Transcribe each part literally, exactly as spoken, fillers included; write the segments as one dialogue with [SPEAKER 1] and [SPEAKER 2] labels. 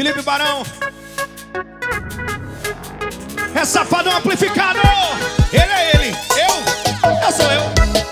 [SPEAKER 1] Felipe Barão. É safadão amplificado. Ele é ele, eu, eu sou eu.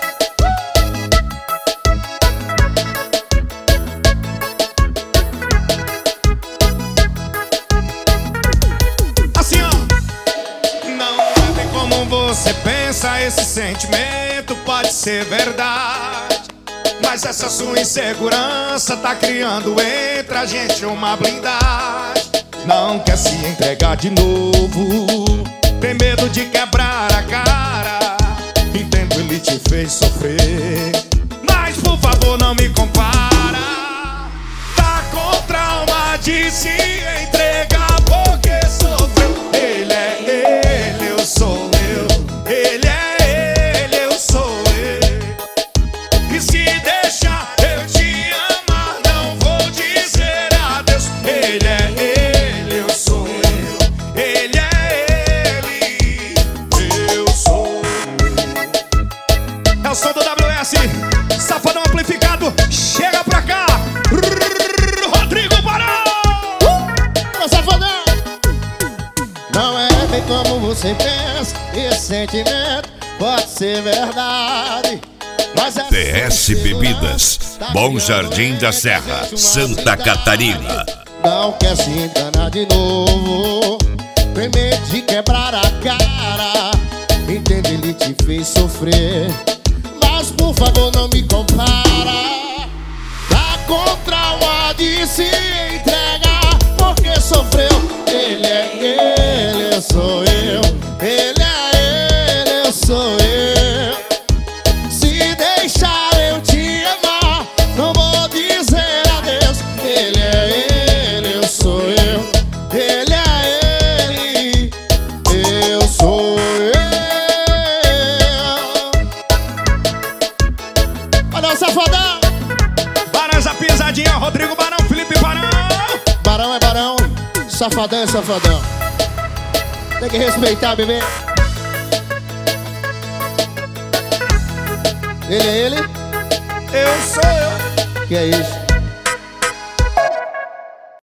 [SPEAKER 1] Assim ó. Não é bem como você pensa, esse sentimento pode ser verdade, mas essa sua insegurança tá criando entre a gente uma blindagem. Não quer se entregar de novo, tem medo de quebrar a cara. Entendo, ele te fez sofrer, mas por favor não me compara. Tá com trauma de se entregar porque sofreu. Ele é ele, eu sou eu. Ele é ele, eu sou eu. E se deixar eu te amar, não vou dizer adeus. Ele é ele, eu sou eu. Ele é ele, eu sou eu. É o som do W S, safadão amplificado. Chega pra cá, Rodrigo Barão.
[SPEAKER 2] Uh, safadão. Não é bem como você pensa, esse sentimento pode ser verdade, mas
[SPEAKER 3] T S Bebidas, Bom Jardim da Serra, Santa Catarina.
[SPEAKER 2] Não quer se enganar de novo, tem medo de quebrar a cara. Entende, ele te fez sofrer, mas por favor não me compara. Tá com trauma de se entregar porque sofreu. Ele é ele, eu sou eu. Ele é ele, eu sou eu. Se deixar eu te amar, não vou dizer adeus. Ele é ele, eu sou eu. Ele é ele, eu sou eu. Olha o safadão.
[SPEAKER 1] Barões a pisadinha, Rodrigo Barão, Felipe Barão.
[SPEAKER 2] Barão é barão, safadão é safadão. Tem que respeitar, bebê. Ele é ele,
[SPEAKER 1] Eu sou eu.
[SPEAKER 2] que é isso?